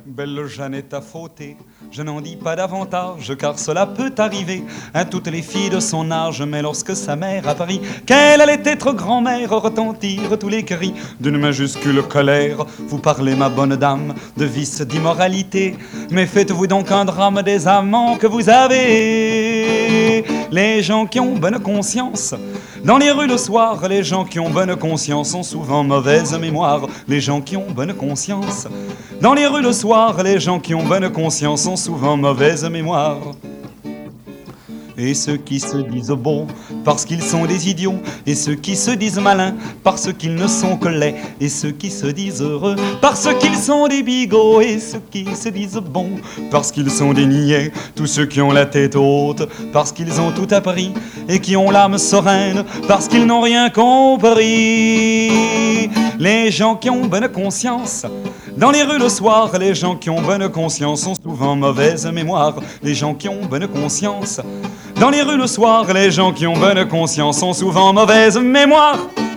Belle Jeannette a fauté, je n'en dis pas davantage, car cela peut arriver à toutes les filles de son âge. Mais lorsque sa mère apprit qu'elle allait être grand-mère, retentirent tous les cris d'une majuscule colère. Vous parlez, ma bonne dame, de vice, d'immoralité, mais faites-vous donc un drame des amants que vous avez. Les gens qui ont bonne conscience dans les rues le soir, les gens qui ont bonne conscience ont souvent mauvaise mémoire. Les gens qui ont bonne conscience dans les rues le soir, les gens qui ont bonne conscience ont souvent mauvaise mémoire. Et ceux qui se disent beaux parce qu'ils sont des idiots, et ceux qui se disent malins parce qu'ils ne sont que laids, et ceux qui se disent heureux parce qu'ils sont des bigots, et ceux qui se disent bons parce qu'ils sont des niais, tous ceux qui ont la tête haute parce qu'ils ont tout appris, et qui ont l'âme sereine parce qu'ils n'ont rien compris. Les gens qui ont bonne conscience dans les rues le soir, les gens qui ont bonne conscience ont souvent mauvaise mémoire. Les gens qui ont bonne conscience dans les rues le soir, les gens qui ont bonne conscience ont souvent mauvaise mémoire.